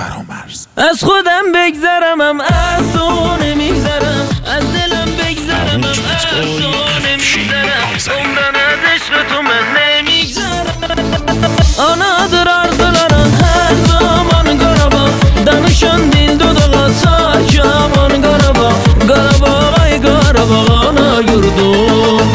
فرامرز. از خودم بگذرم از تو نمیگذرم، از دلم بگذرم از تو نمیگذرم، عمرن از عشق تو من نمیگذرم. Anadır arzuların her zaman Qarabağ, danışan dil dodağa çay yaman Qarabağ. Qarabağ ay Qarabağ ana yurdum.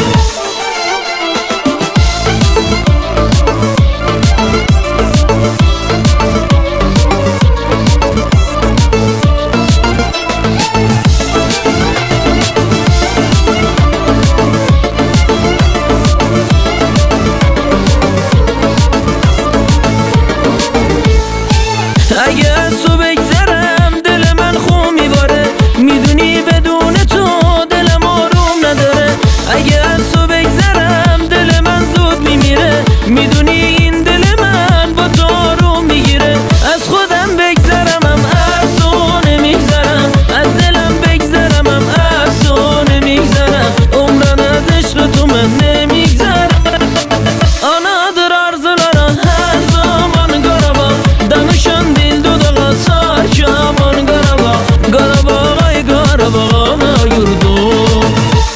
اگه از تو بگذرم دل من خون میباره، میدونی بدون تو دلم آروم نداره. اگه از تو بگذرم دل من زود میمیره، میدونی این دل من با تو آروم میگیره. از خودم بگذرم از تو نمیگذرم، از دلم بگذرم از تو نمیگذرم، عمرن از عشق تو من نمیگذرم. Anadır arzuların her zaman Qarabağ, danışan dil dodağa çay yaman Qarabağ. Qarabağ ay Qarabağ ana yurdum.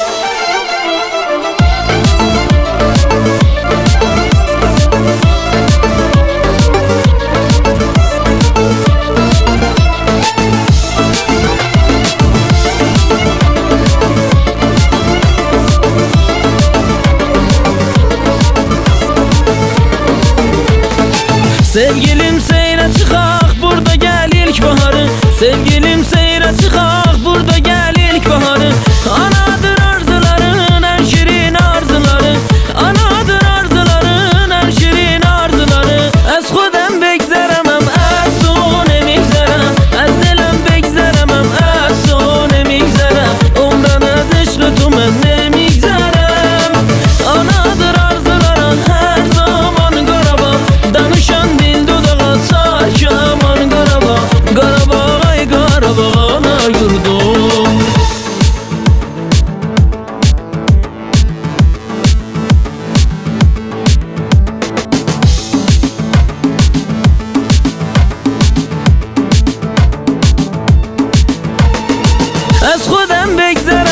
Sevgilim seyre çıkaq burada gel ilk baharı, sevgilim seyre çıkaq burada gel ilk baharı. Anadır arzuların en şirin arzuları, anadır arzuların en şirin arzuları. Az خودم بگذرم از تو نمیگذرم، از دلم بگذرم از تو نمیگذرم، عمرن از عشق تو من نمیگذرم. Anadır arzuların her zaman Qarabağ, danışan dil dodağa çay yaman Qarabağ. Qarabağ ay Qarabağ ana yurdum. از خودم بگذرم